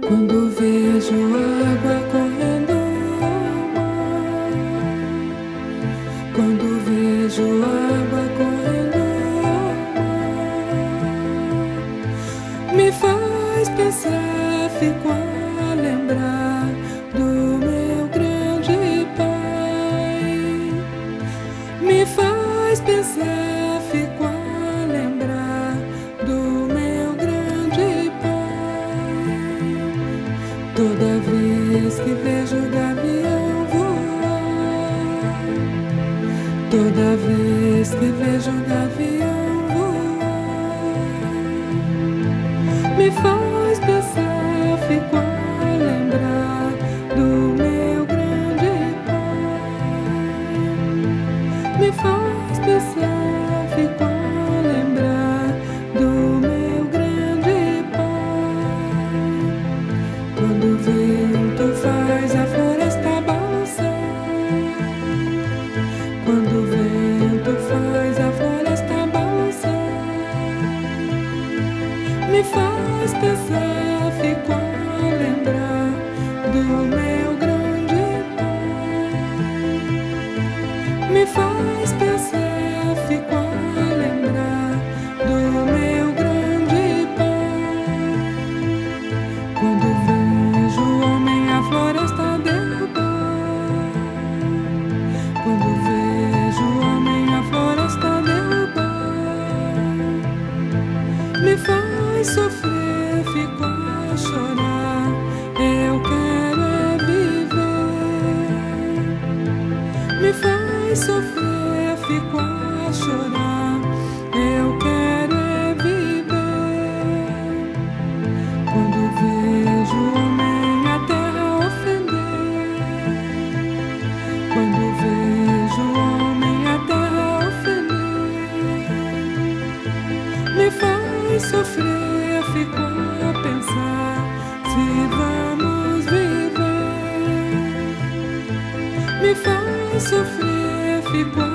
Quando vejo água correndo ao mar, quando vejo água correndo ao mar, me faz pensar, fico a lembrar do meu grande Pai. Me faz pensar, fico a lembrar do meu grande Pai. Toda vez que vejo o gavião voar, toda vez que vejo o gavião voar, me faz pensar, fico a lembrar do meu grande Pai. Me faz pensar, fico a lembrar do meu grande Pai. Quando o vento faz a floresta balançar, quando o vento faz a floresta balançar, me faz pensar, fico a lembrar do meu grande Pai. Me faz pensar, fico a lembrar do meu grande Pai. Quando vejo o homem a floresta derrubar, quando vejo o homem a floresta derrubar, me faz sofrer, fico a chorar. Eu quero é viver. Me faz sofrer, fico a chorar. Eu quero é viver. Quando vejo o homem a terra ofender, quando vejo o homem a terra ofender, me faz sofrer, fico a pensar se vamos viver. Me faz sofrer, fico a